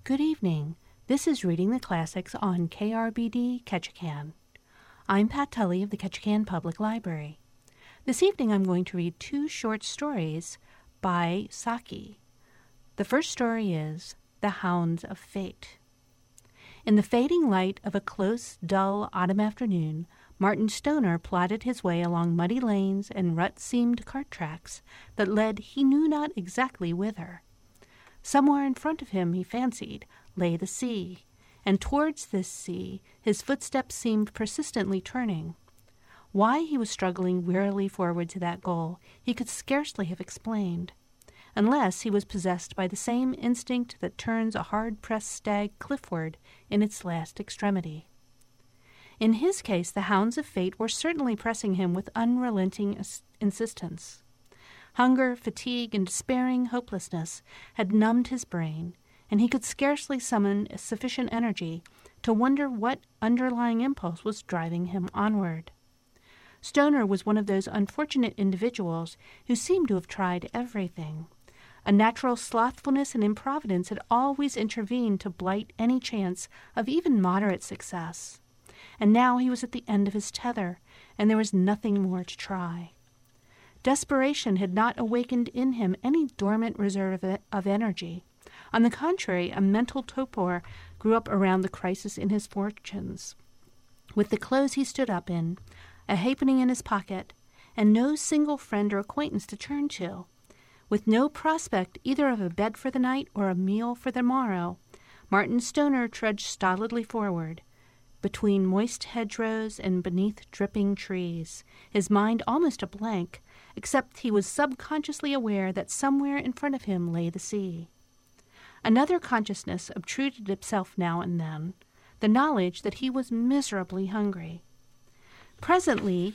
Good evening. This is Reading the Classics on KRBD Ketchikan. I'm Pat Tully of the Ketchikan Public Library. This evening I'm going to read two short stories by Saki. The first story is The Hounds of Fate. In the fading light of a close, dull autumn afternoon, Martin Stoner plodded his way along muddy lanes and rut-seamed cart tracks that led he knew not exactly whither. Somewhere in front of him, he fancied, lay the sea, and towards this sea his footsteps seemed persistently turning. Why he was struggling wearily forward to that goal he could scarcely have explained, unless he was possessed by the same instinct that turns a hard-pressed stag cliffward in its last extremity. In his case, the hounds of fate were certainly pressing him with unrelenting insistence. Hunger, fatigue, and despairing hopelessness had numbed his brain, and he could scarcely summon sufficient energy to wonder what underlying impulse was driving him onward. Stoner was one of those unfortunate individuals who seemed to have tried everything. A natural slothfulness and improvidence had always intervened to blight any chance of even moderate success. And now he was at the end of his tether, and there was nothing more to try. Desperation had not awakened in him any dormant reserve of energy. On the contrary, a mental torpor grew up around the crisis in his fortunes. With the clothes he stood up in, a halfpenny in his pocket, and no single friend or acquaintance to turn to, with no prospect either of a bed for the night or a meal for the morrow, Martin Stoner trudged stolidly forward, between moist hedgerows and beneath dripping trees, his mind almost a blank, except he was subconsciously aware that somewhere in front of him lay the sea. Another consciousness obtruded itself now and then, the knowledge that he was miserably hungry. Presently,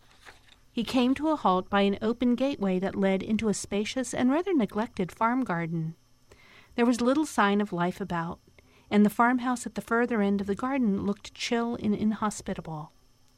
he came to a halt by an open gateway that led into a spacious and rather neglected farm garden. There was little sign of life about, and the farmhouse at the further end of the garden looked chill and inhospitable.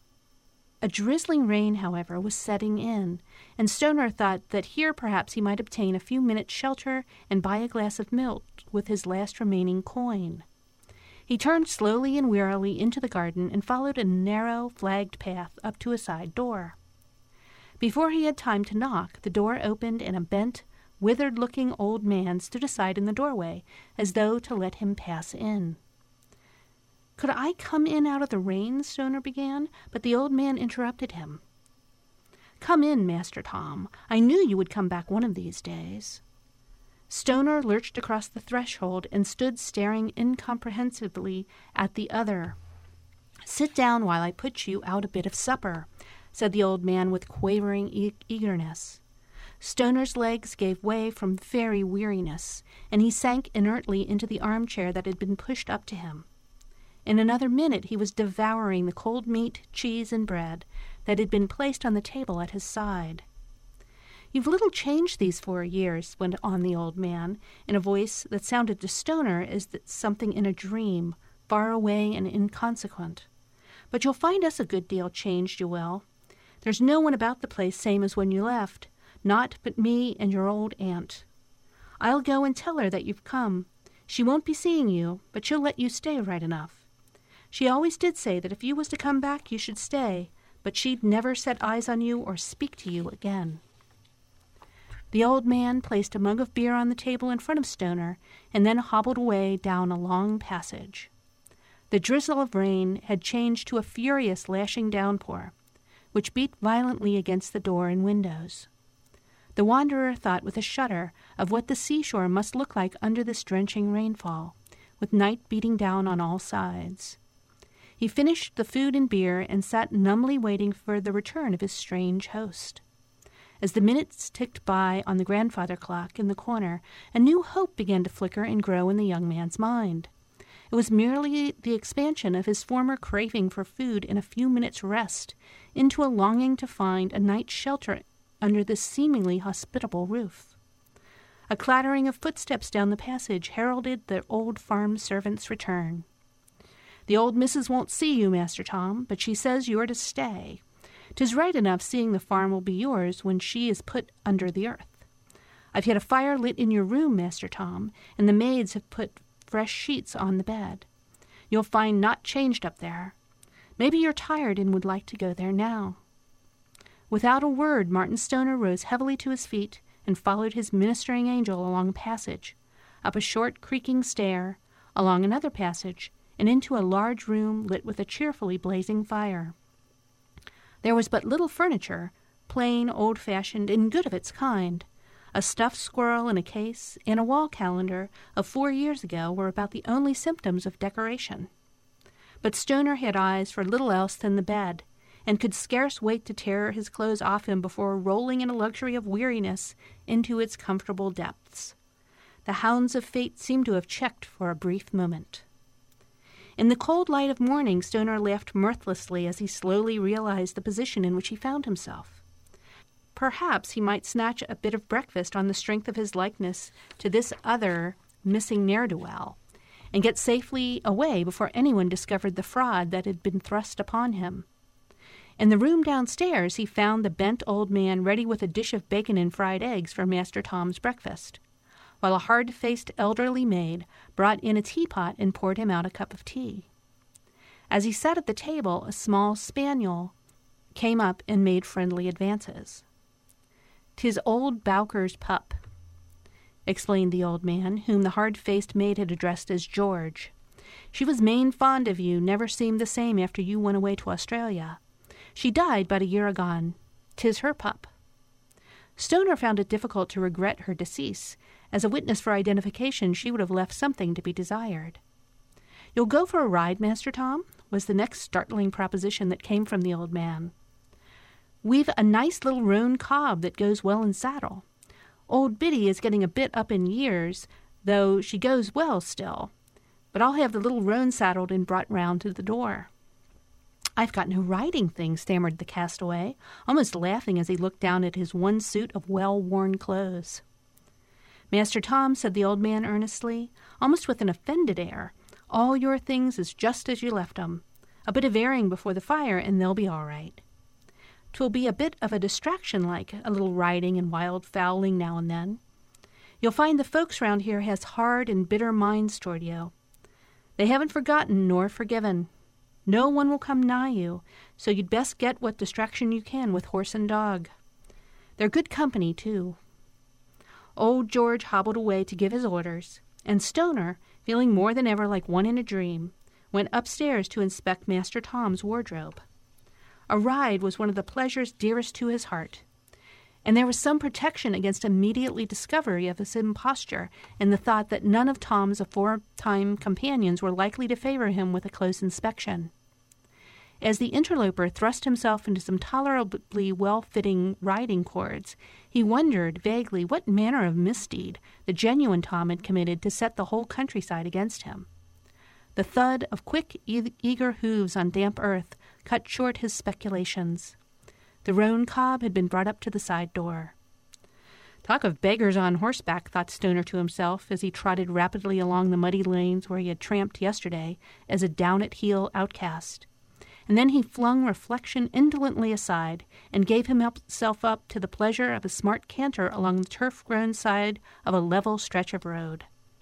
A drizzling rain, however, was setting in, and Stoner thought that here perhaps he might obtain a few minutes' shelter and buy a glass of milk with his last remaining coin. He turned slowly and wearily into the garden and followed a narrow, flagged path up to a side door. Before he had time to knock, the door opened and a bent, withered-looking old man stood aside in the doorway, as though to let him pass in. "Could I come in out of the rain?" Stoner began, but the old man interrupted him. "Come in, Master Tom. I knew you would come back one of these days." Stoner lurched across the threshold and stood staring incomprehensibly at the other. "Sit down while I put you out a bit of supper," said the old man with quavering eagerness. Stoner's legs gave way from very weariness, and he sank inertly into the armchair that had been pushed up to him. In another minute he was devouring the cold meat, cheese, and bread that had been placed on the table at his side. "You've little changed these 4 years," went on the old man, in a voice that sounded to Stoner as something in a dream, far away and inconsequent. "But you'll find us a good deal changed, you will. There's no one about the place same as when you left, not but me and your old aunt. I'll go and tell her that you've come. She won't be seeing you, but she'll let you stay right enough. She always did say that if you was to come back you should stay, but she'd never set eyes on you or speak to you again." The old man placed a mug of beer on the table in front of Stoner and then hobbled away down a long passage. The drizzle of rain had changed to a furious lashing downpour, which beat violently against the door and windows. The wanderer thought with a shudder of what the seashore must look like under this drenching rainfall, with night beating down on all sides. He finished the food and beer and sat numbly waiting for the return of his strange host. As the minutes ticked by on the grandfather clock in the corner, a new hope began to flicker and grow in the young man's mind. It was merely the expansion of his former craving for food and a few minutes' rest into a longing to find a night's shelter under this seemingly hospitable roof. A clattering of footsteps down the passage heralded the old farm servant's return. "The old missus won't see you, Master Tom, but she says you are to stay. 'Tis right enough, seeing the farm will be yours when she is put under the earth. I've had a fire lit in your room, Master Tom, and the maids have put fresh sheets on the bed. You'll find not changed up there. Maybe you're tired and would like to go there now." Without a word, Martin Stoner rose heavily to his feet and followed his ministering angel along a passage, up a short creaking stair, along another passage, and into a large room lit with a cheerfully blazing fire. There was but little furniture, plain, old-fashioned, and good of its kind. A stuffed squirrel in a case and a wall calendar of 4 years ago were about the only symptoms of decoration. But Stoner had eyes for little else than the bed, and could scarce wait to tear his clothes off him before rolling in a luxury of weariness into its comfortable depths. The hounds of fate seemed to have checked for a brief moment. In the cold light of morning, Stoner laughed mirthlessly as he slowly realized the position in which he found himself. Perhaps he might snatch a bit of breakfast on the strength of his likeness to this other missing ne'er-do-well, and get safely away before anyone discovered the fraud that had been thrust upon him. In the room downstairs he found the bent old man ready with a dish of bacon and fried eggs for Master Tom's breakfast, while a hard-faced elderly maid brought in a teapot and poured him out a cup of tea. As he sat at the table, a small spaniel came up and made friendly advances. "'Tis old Bowker's pup," explained the old man, whom the hard-faced maid had addressed as George. "She was main fond of you, never seemed the same after you went away to Australia. She died but a year agone. 'Tis her pup." Stoner found it difficult to regret her decease. As a witness for identification, she would have left something to be desired. "You'll go for a ride, Master Tom?" was the next startling proposition that came from the old man. "We've a nice little roan cob that goes well in saddle. Old Biddy is getting a bit up in years, though she goes well still. But I'll have the little roan saddled and brought round to the door." "I've got no riding thing," stammered the castaway, almost laughing as he looked down at his one suit of well-worn clothes. "Master Tom," said the old man earnestly, almost with an offended air, "all your things is just as you left 'em. A bit of airing before the fire, and they'll be all right. 'Twill be a bit of a distraction like, a little riding and wild fowling now and then. You'll find the folks round here has hard and bitter minds toward you. They haven't forgotten nor forgiven. No one will come nigh you, so you'd best get what distraction you can with horse and dog. They're good company, too." Old George hobbled away to give his orders, and Stoner, feeling more than ever like one in a dream, went upstairs to inspect Master Tom's wardrobe. A ride was one of the pleasures dearest to his heart, and there was some protection against immediately discovery of his imposture in the thought that none of Tom's aforetime companions were likely to favor him with a close inspection. As the interloper thrust himself into some tolerably well-fitting riding cords, he wondered vaguely what manner of misdeed the genuine Tom had committed to set the whole countryside against him. The thud of quick, eager hooves on damp earth cut short his speculations. The roan cob had been brought up to the side door. "Talk of beggars on horseback," thought Stoner to himself as he trotted rapidly along the muddy lanes where he had tramped yesterday as a down-at-heel outcast. And then he flung reflection indolently aside and gave himself up to the pleasure of a smart canter along the turf-grown side of a level stretch of road.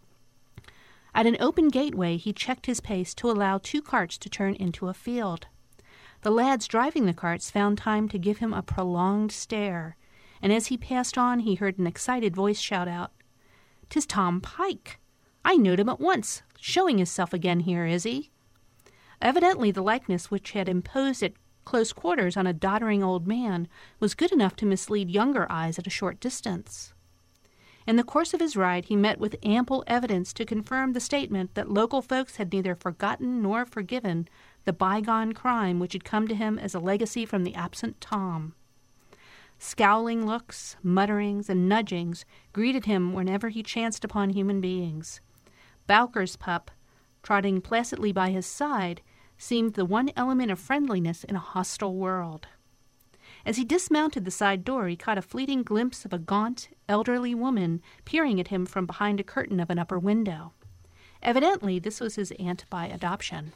At an open gateway he checked his pace to allow 2 carts to turn into a field. The lads driving the carts found time to give him a prolonged stare, and as he passed on he heard an excited voice shout out, "'Tis Tom Pike! I knowed him at once. Showing hisself again here, is he?" Evidently the likeness which had imposed at close quarters on a doddering old man was good enough to mislead younger eyes at a short distance. In the course of his ride he met with ample evidence to confirm the statement that local folks had neither forgotten nor forgiven the bygone crime which had come to him as a legacy from the absent Tom. Scowling looks, mutterings, and nudgings greeted him whenever he chanced upon human beings. Bowker's pup, trotting placidly by his side, seemed the one element of friendliness in a hostile world. As he dismounted the side door, he caught a fleeting glimpse of a gaunt, elderly woman peering at him from behind a curtain of an upper window. Evidently, this was his aunt by adoption.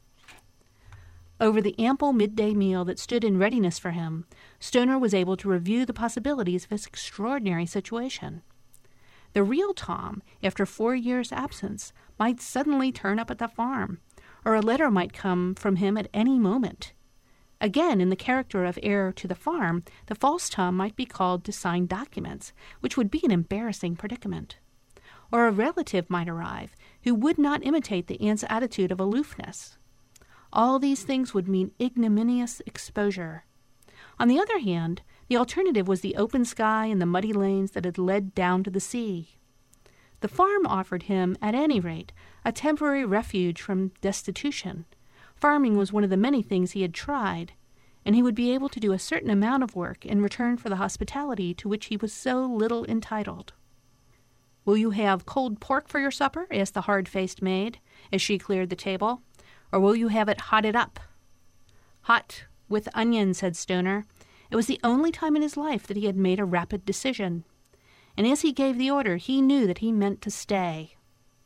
Over the ample midday meal that stood in readiness for him, Stoner was able to review the possibilities of his extraordinary situation. The real Tom, after 4 years' absence, might suddenly turn up at the farm, or a letter might come from him at any moment. Again, in the character of heir to the farm, the false Tom might be called to sign documents, which would be an embarrassing predicament. Or a relative might arrive who would not imitate the aunt's attitude of aloofness. All these things would mean ignominious exposure. On the other hand, the alternative was the open sky and the muddy lanes that had led down to the sea. The farm offered him, at any rate, a temporary refuge from destitution. Farming was one of the many things he had tried, and he would be able to do a certain amount of work in return for the hospitality to which he was so little entitled. "Will you have cold pork for your supper?" asked the hard-faced maid, as she cleared the table. "Or will you have it hotted up?" "Hot, with onions," said Stoner. It was the only time in his life that he had made a rapid decision. And as he gave the order, he knew that he meant to stay.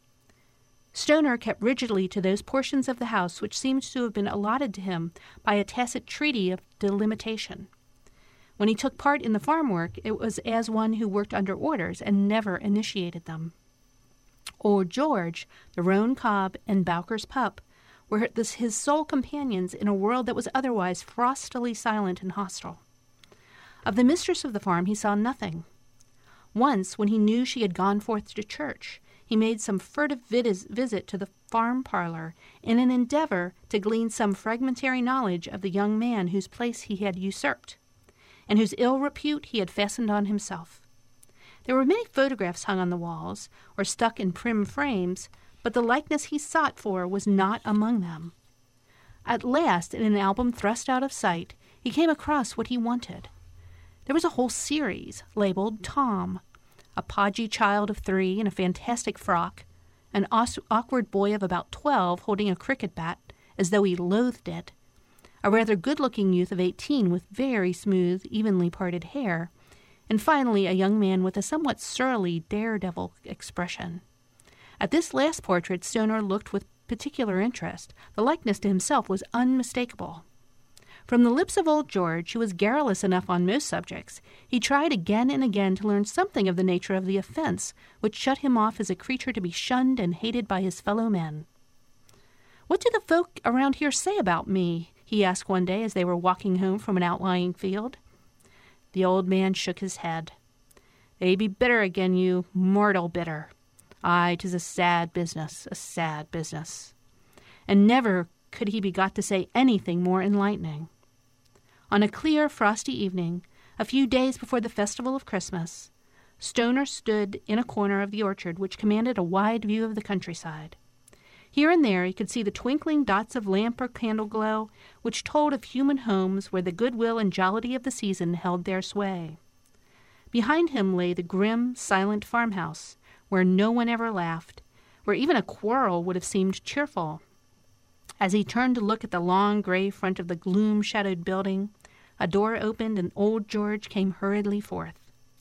Stoner kept rigidly to those portions of the house which seemed to have been allotted to him by a tacit treaty of delimitation. When he took part in the farm work, it was as one who worked under orders and never initiated them. Old George, the roan cob, and Bowker's pup were his sole companions in a world that was otherwise frostily silent and hostile. Of the mistress of the farm he saw nothing. Once, when he knew she had gone forth to church, he made some furtive visit to the farm parlor in an endeavor to glean some fragmentary knowledge of the young man whose place he had usurped, and whose ill repute he had fastened on himself. There were many photographs hung on the walls, or stuck in prim frames, but the likeness he sought for was not among them. At last, in an album thrust out of sight, he came across what he wanted. There was a whole series, labeled Tom, a podgy child of 3 in a fantastic frock, an awkward boy of about 12 holding a cricket bat as though he loathed it, a rather good-looking youth of 18 with very smooth, evenly parted hair, and finally a young man with a somewhat surly, daredevil expression. At this last portrait Stoner looked with particular interest. The likeness to himself was unmistakable. From the lips of old George, who was garrulous enough on most subjects, he tried again and again to learn something of the nature of the offense which shut him off as a creature to be shunned and hated by his fellow men. "What do the folk around here say about me?" he asked one day as they were walking home from an outlying field. The old man shook his head. "They be bitter again you, mortal bitter. Aye, 'tis a sad business, a sad business." And never could he be got to say anything more enlightening. On a clear, frosty evening, a few days before the festival of Christmas, Stoner stood in a corner of the orchard which commanded a wide view of the countryside. Here and there he could see the twinkling dots of lamp or candle glow which told of human homes where the goodwill and jollity of the season held their sway. Behind him lay the grim, silent farmhouse, where no one ever laughed, where even a quarrel would have seemed cheerful. As he turned to look at the long gray front of the gloom-shadowed building, a door opened and old George came hurriedly forth.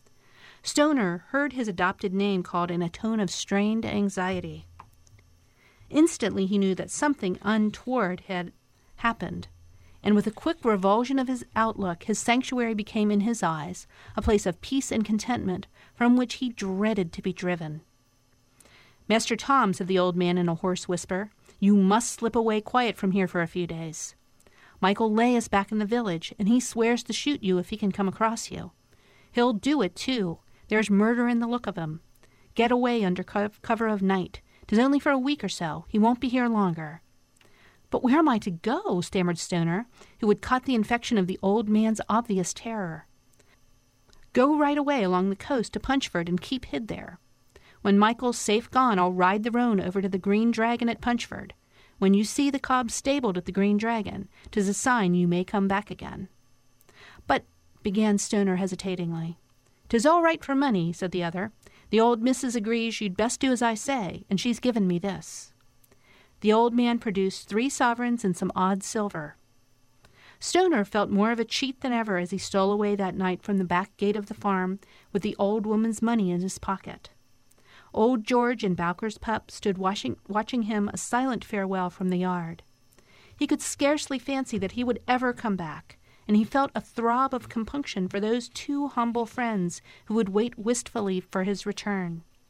Stoner heard his adopted name called in a tone of strained anxiety. Instantly he knew that something untoward had happened, and with a quick revulsion of his outlook, his sanctuary became in his eyes a place of peace and contentment from which he dreaded to be driven. "Master Tom," said the old man in a hoarse whisper, "you must slip away quiet from here for a few days. Michael Lay is back in the village, and he swears to shoot you if he can come across you. He'll do it, too. There's murder in the look of him. Get away under cover of night. 'Tis only for a week or so. He won't be here longer." "But where am I to go?" stammered Stoner, who had caught the infection of the old man's obvious terror. "Go right away along the coast to Punchford and keep hid there. When Michael's safe gone, I'll ride the roan over to the Green Dragon at Punchford. When you see the cob stabled at the Green Dragon, 'tis a sign you may come back again." "But," began Stoner hesitatingly. "'Tis all right for money," said the other. "The old missus agrees you'd best do as I say, and she's given me this." The old man produced 3 sovereigns and some odd silver. Stoner felt more of a cheat than ever as he stole away that night from the back gate of the farm with the old woman's money in his pocket. Old George and Bowker's pup stood watching him a silent farewell from the yard. He could scarcely fancy that he would ever come back, and he felt a throb of compunction for those 2 humble friends who would wait wistfully for his return.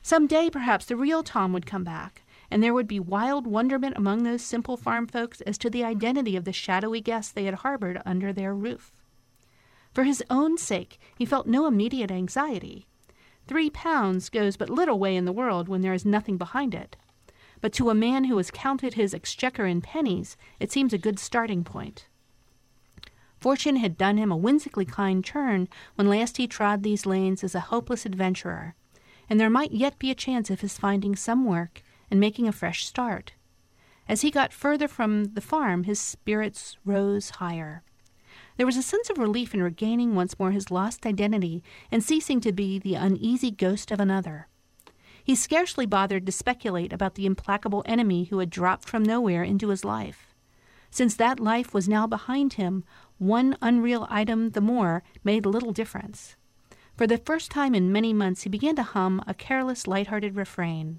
Some day, perhaps, the real Tom would come back, and there would be wild wonderment among those simple farm folks as to the identity of the shadowy guest they had harbored under their roof. For his own sake, he felt no immediate anxiety. 3 pounds goes but little way in the world when there is nothing behind it. But to a man who has counted his exchequer in pennies, it seems a good starting point. Fortune had done him a whimsically kind turn when last he trod these lanes as a hopeless adventurer, and there might yet be a chance of his finding some work and making a fresh start. As he got further from the farm, his spirits rose higher. There was a sense of relief in regaining once more his lost identity and ceasing to be the uneasy ghost of another. He scarcely bothered to speculate about the implacable enemy who had dropped from nowhere into his life. Since that life was now behind him, one unreal item the more made little difference. For the first time in many months he began to hum a careless, light-hearted refrain.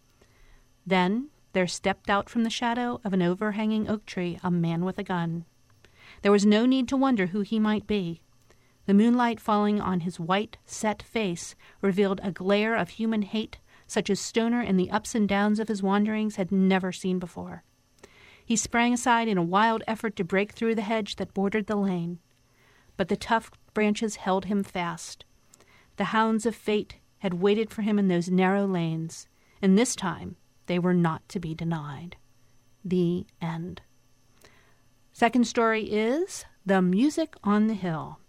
Then there stepped out from the shadow of an overhanging oak tree a man with a gun. There was no need to wonder who he might be. The moonlight falling on his white, set face revealed a glare of human hate such as Stoner in the ups and downs of his wanderings had never seen before. He sprang aside in a wild effort to break through the hedge that bordered the lane. But the tough branches held him fast. The hounds of fate had waited for him in those narrow lanes, and this time they were not to be denied. The end. Second story is The Music on the Hill.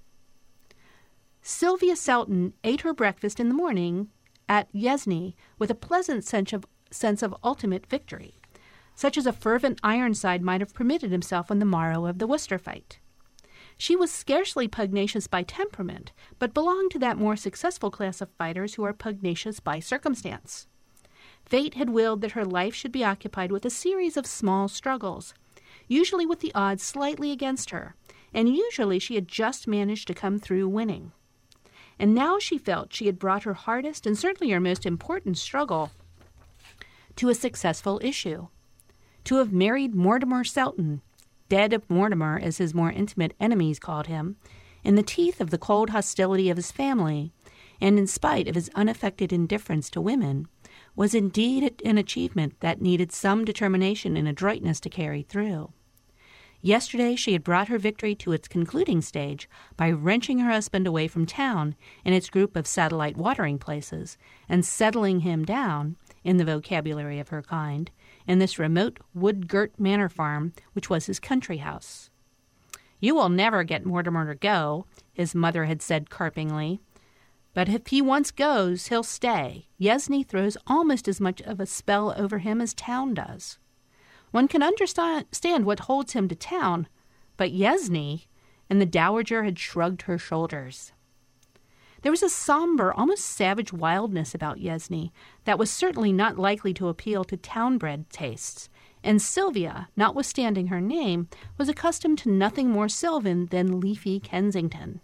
Sylvia Selton ate her breakfast in the morning at Yezny with a pleasant sense of ultimate victory, such as a fervent Ironside might have permitted himself on the morrow of the Worcester fight. She was scarcely pugnacious by temperament, but belonged to that more successful class of fighters who are pugnacious by circumstance. Fate had willed that her life should be occupied with a series of small struggles, usually with the odds slightly against her, and usually she had just managed to come through winning. And now she felt she had brought her hardest and certainly her most important struggle to a successful issue. To have married Mortimer Selton, Dead of Mortimer as his more intimate enemies called him, in the teeth of the cold hostility of his family, and in spite of his unaffected indifference to women, was indeed an achievement that needed some determination and adroitness to carry through. Yesterday she had brought her victory to its concluding stage by wrenching her husband away from town and its group of satellite watering places, and settling him down, in the vocabulary of her kind, in this remote wood-girt manor farm which was his country house. "You will never get Mortimer to go," his mother had said carpingly. "But if he once goes, he'll stay. Yezny throws almost as much of a spell over him as town does. One can understand what holds him to town, but Yezny," and the dowager had shrugged her shoulders. There was a somber, almost savage wildness about Yezny that was certainly not likely to appeal to town-bred tastes, and Sylvia, notwithstanding her name, was accustomed to nothing more sylvan than leafy Kensington.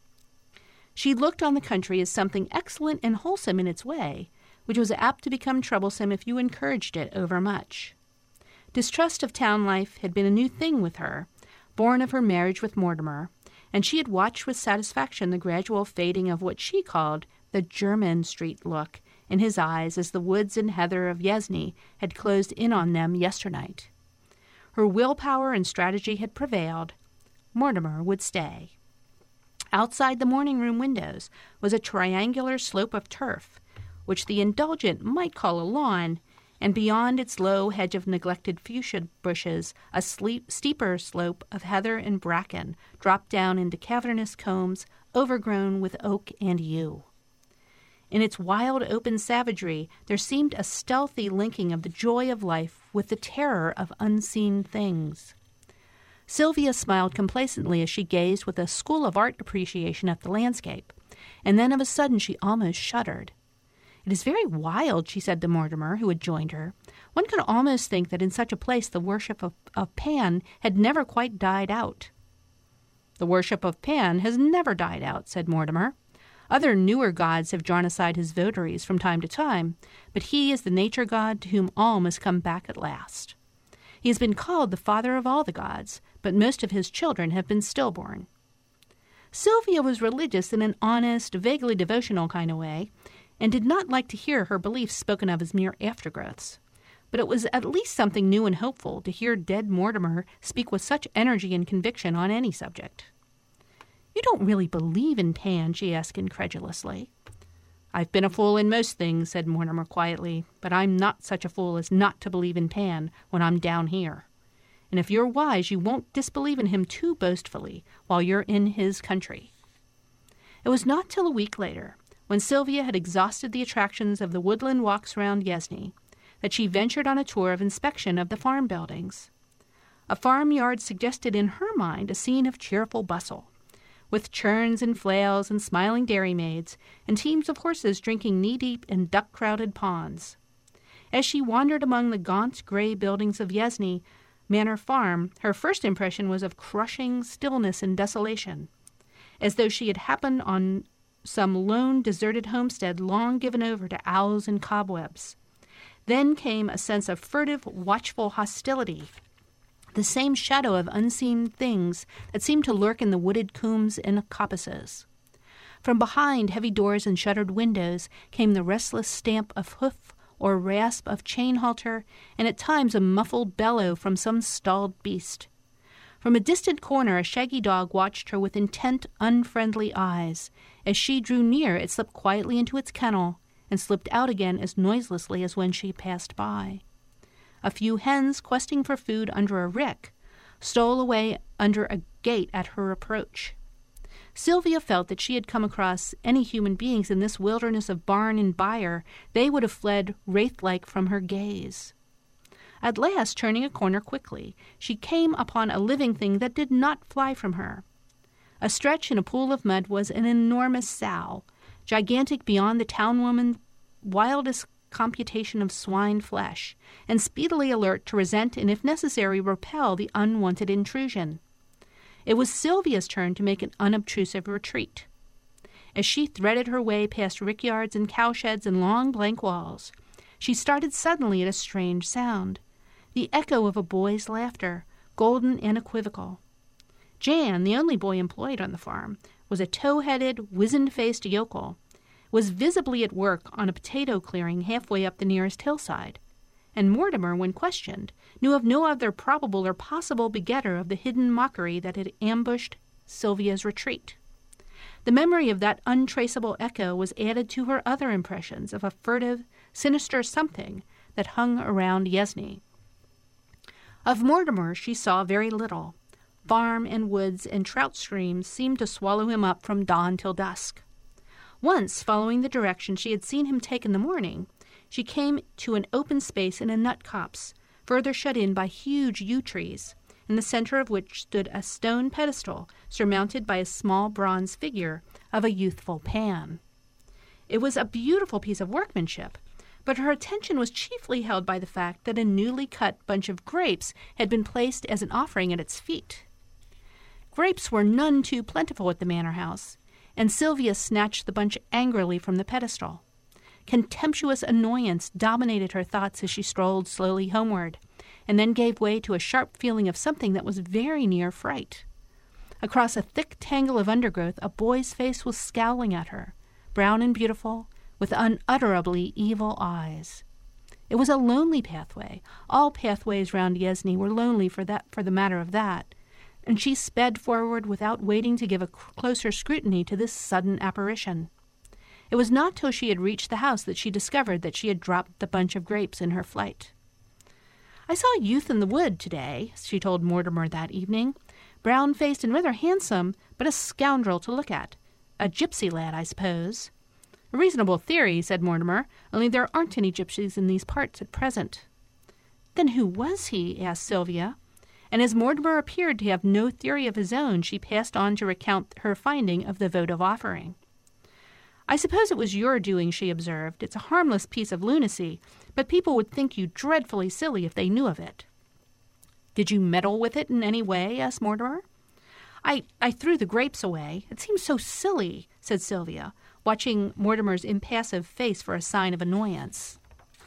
She looked on the country as something excellent and wholesome in its way, which was apt to become troublesome if you encouraged it overmuch. Distrust of town life had been a new thing with her, born of her marriage with Mortimer, and she had watched with satisfaction the gradual fading of what she called the Jermyn Street look in his eyes as the woods and heather of Yezny had closed in on them yesternight. Her willpower and strategy had prevailed. Mortimer would stay. Outside the morning-room windows was a triangular slope of turf, which the indulgent might call a lawn, and beyond its low hedge of neglected fuchsia bushes a steeper slope of heather and bracken dropped down into cavernous combs overgrown with oak and yew. In its wild open savagery there seemed a stealthy linking of the joy of life with the terror of unseen things. Sylvia smiled complacently as she gazed with a school of art appreciation at the landscape, and then of a sudden she almost shuddered. "It is very wild," she said to Mortimer, who had joined her. "One could almost think that in such a place the worship of Pan had never quite died out." "The worship of Pan has never died out," said Mortimer. "Other newer gods have drawn aside his votaries from time to time, but he is the nature god to whom all must come back at last. He has been called the father of all the gods, but most of his children have been stillborn." Sylvia was religious in an honest, vaguely devotional kind of way, and did not like to hear her beliefs spoken of as mere aftergrowths. But it was at least something new and hopeful to hear dead Mortimer speak with such energy and conviction on any subject. "You don't really believe in Pan?" she asked incredulously. "I've been a fool in most things," said Mortimer quietly, "but I'm not such a fool as not to believe in Pan when I'm down here. And if you're wise, you won't disbelieve in him too boastfully while you're in his country." It was not till a week later, when Sylvia had exhausted the attractions of the woodland walks round Yezny, that she ventured on a tour of inspection of the farm buildings. A farmyard suggested in her mind a scene of cheerful bustle, with churns and flails and smiling dairymaids and teams of horses drinking knee-deep in duck-crowded ponds. As she wandered among the gaunt gray buildings of Yezny Manor Farm, her first impression was of crushing stillness and desolation, as though she had happened on some lone deserted homestead long given over to owls and cobwebs. Then came a sense of furtive, watchful hostility, the same shadow of unseen things that seemed to lurk in the wooded combes and coppices. From behind heavy doors and shuttered windows came the restless stamp of hoof or rasp of chain halter, and at times a muffled bellow from some stalled beast. From a distant corner a shaggy dog watched her with intent, unfriendly eyes. As she drew near, it slipped quietly into its kennel and slipped out again as noiselessly as when she passed by. A few hens, questing for food under a rick, stole away under a gate at her approach. Sylvia felt that she had come across any human beings in this wilderness of barn and byre, they would have fled wraith-like from her gaze. At last, turning a corner quickly, she came upon a living thing that did not fly from her. Astretch in a pool of mud was an enormous sow, gigantic beyond the town-woman's wildest computation of swine flesh, and speedily alert to resent and, if necessary, repel the unwanted intrusion. It was Sylvia's turn to make an unobtrusive retreat. As she threaded her way past rickyards and cowsheds and long blank walls, she started suddenly at a strange sound, the echo of a boy's laughter, golden and equivocal. Jan, the only boy employed on the farm, was a tow-headed, wizened-faced yokel, was visibly at work on a potato clearing halfway up the nearest hillside, and Mortimer, when questioned, knew of no other probable or possible begetter of the hidden mockery that had ambushed Sylvia's retreat. The memory of that untraceable echo was added to her other impressions of a furtive, sinister something that hung around Yezny. Of Mortimer she saw very little. Farm and woods and trout streams seemed to swallow him up from dawn till dusk. Once, following the direction she had seen him take in the morning, she came to an open space in a nut copse, further shut in by huge yew trees, in the center of which stood a stone pedestal surmounted by a small bronze figure of a youthful Pan. It was a beautiful piece of workmanship, but her attention was chiefly held by the fact that a newly cut bunch of grapes had been placed as an offering at its feet. Grapes were none too plentiful at the manor house, and Sylvia snatched the bunch angrily from the pedestal. Contemptuous annoyance dominated her thoughts as she strolled slowly homeward, and then gave way to a sharp feeling of something that was very near fright. Across a thick tangle of undergrowth, a boy's face was scowling at her, brown and beautiful, with unutterably evil eyes. It was a lonely pathway. All pathways round Yezny were lonely for the matter of that, and she sped forward without waiting to give a closer scrutiny to this sudden apparition. It was not till she had reached the house that she discovered that she had dropped the bunch of grapes in her flight. "I saw a youth in the wood today," she told Mortimer that evening, "brown-faced and rather handsome, but a scoundrel to look at. A gypsy lad, I suppose." "A reasonable theory," said Mortimer, "only there aren't any gypsies in these parts at present." "Then who was he?" asked Sylvia. And as Mortimer appeared to have no theory of his own, she passed on to recount her finding of the votive offering. "I suppose it was your doing," she observed. "It's a harmless piece of lunacy, but people would think you dreadfully silly if they knew of it." "Did you meddle with it in any way?" asked Mortimer. I threw the grapes away. It seems so silly," said Sylvia, watching Mortimer's impassive face for a sign of annoyance.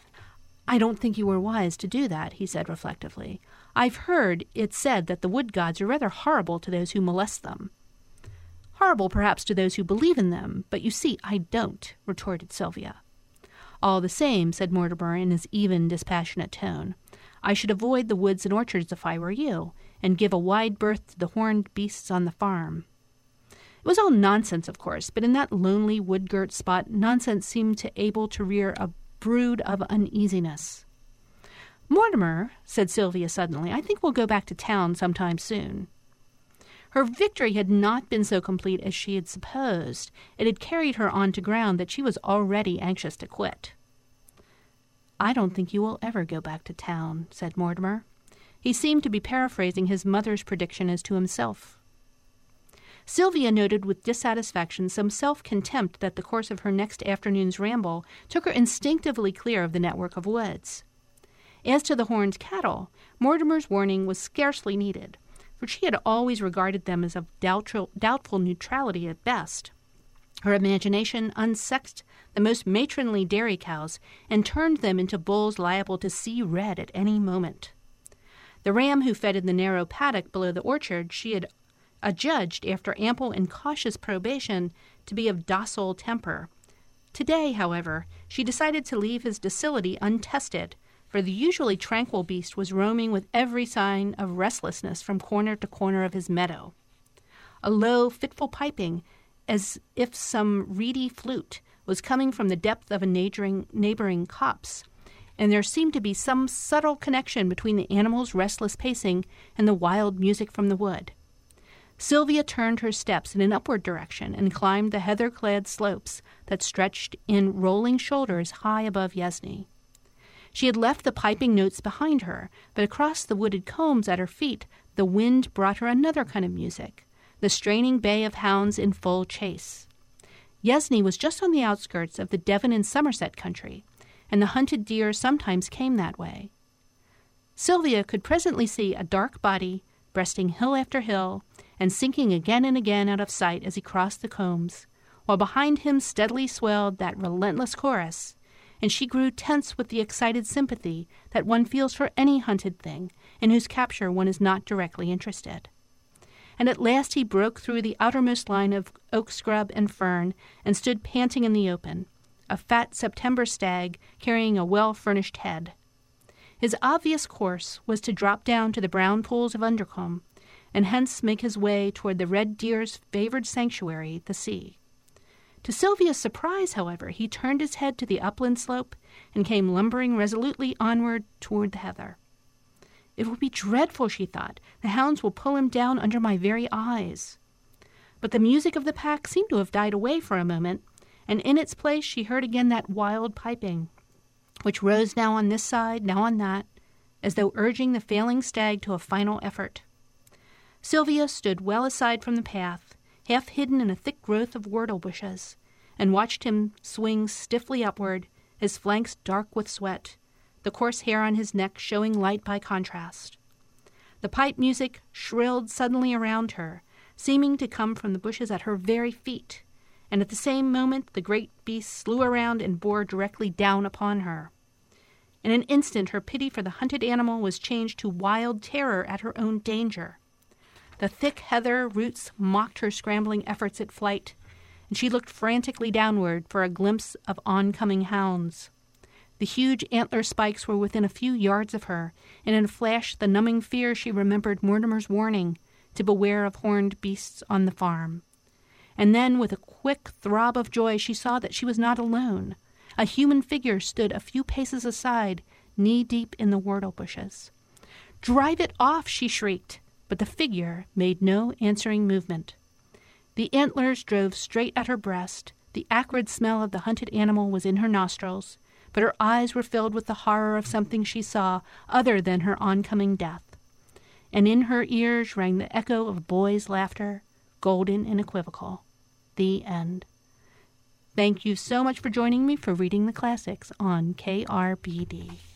"I don't think you were wise to do that," he said reflectively. "I've heard it said that the wood gods are rather horrible to those who molest them." Horrible perhaps to those who believe in them, but you see I don't, retorted Sylvia. All the same, said Mortimer in his even, dispassionate tone, I should avoid the woods and orchards if I were you, and give a wide berth to the horned beasts on the farm. It was all nonsense, of course, but in that lonely wood-girt spot nonsense seemed able to rear a brood of uneasiness. Mortimer, said Sylvia suddenly, I think we'll go back to town sometime soon. Her victory had not been so complete as she had supposed. It had carried her on to ground that she was already anxious to quit. I don't think you will ever go back to town, said Mortimer. He seemed to be paraphrasing his mother's prediction as to himself. Sylvia noted with dissatisfaction some self-contempt that the course of her next afternoon's ramble took her instinctively clear of the network of woods. As to the horned cattle, Mortimer's warning was scarcely needed, for she had always regarded them as of doubtful neutrality at best. Her imagination unsexed the most matronly dairy cows and turned them into bulls liable to see red at any moment. The ram who fed in the narrow paddock below the orchard she had adjudged, after ample and cautious probation, to be of docile temper. Today, however, she decided to leave his docility untested, for the usually tranquil beast was roaming with every sign of restlessness from corner to corner of his meadow. A low, fitful piping, as if some reedy flute, was coming from the depth of a neighboring copse, and there seemed to be some subtle connection between the animal's restless pacing and the wild music from the wood. Sylvia turned her steps in an upward direction and climbed the heather-clad slopes that stretched in rolling shoulders high above Yesney. She had left the piping notes behind her, but across the wooded combs at her feet the wind brought her another kind of music, the straining bay of hounds in full chase. Yesney was just on the outskirts of the Devon and Somerset country, and the hunted deer sometimes came that way. Sylvia could presently see a dark body breasting hill after hill and sinking again and again out of sight as he crossed the combs, while behind him steadily swelled that relentless chorus, and she grew tense with the excited sympathy that one feels for any hunted thing in whose capture one is not directly interested. And at last he broke through the outermost line of oak scrub and fern and stood panting in the open, a fat September stag carrying a well-furnished head. His obvious course was to drop down to the brown pools of Undercombe, and hence make his way toward the red deer's favored sanctuary, the sea. To Sylvia's surprise, however, he turned his head to the upland slope and came lumbering resolutely onward toward the heather. It will be dreadful, she thought. The hounds will pull him down under my very eyes. But the music of the pack seemed to have died away for a moment, and in its place she heard again that wild piping, which rose now on this side, now on that, as though urging the failing stag to a final effort. Sylvia stood well aside from the path, half hidden in a thick growth of whortle bushes, and watched him swing stiffly upward, his flanks dark with sweat, the coarse hair on his neck showing light by contrast. The pipe music shrilled suddenly around her, seeming to come from the bushes at her very feet, and at the same moment the great beast slew around and bore directly down upon her. In an instant her pity for the hunted animal was changed to wild terror at her own danger. The thick heather roots mocked her scrambling efforts at flight, and she looked frantically downward for a glimpse of oncoming hounds. The huge antler spikes were within a few yards of her, and in a flash the numbing fear she remembered Mortimer's warning to beware of horned beasts on the farm. And then, with a quick throb of joy, she saw that she was not alone. A human figure stood a few paces aside, knee-deep in the whortle bushes. "Drive it off!" she shrieked, but the figure made no answering movement. The antlers drove straight at her breast, the acrid smell of the hunted animal was in her nostrils, but her eyes were filled with the horror of something she saw other than her oncoming death. And in her ears rang the echo of a boy's laughter, golden and equivocal. The end. Thank you so much for joining me for Reading the Classics on KRBD.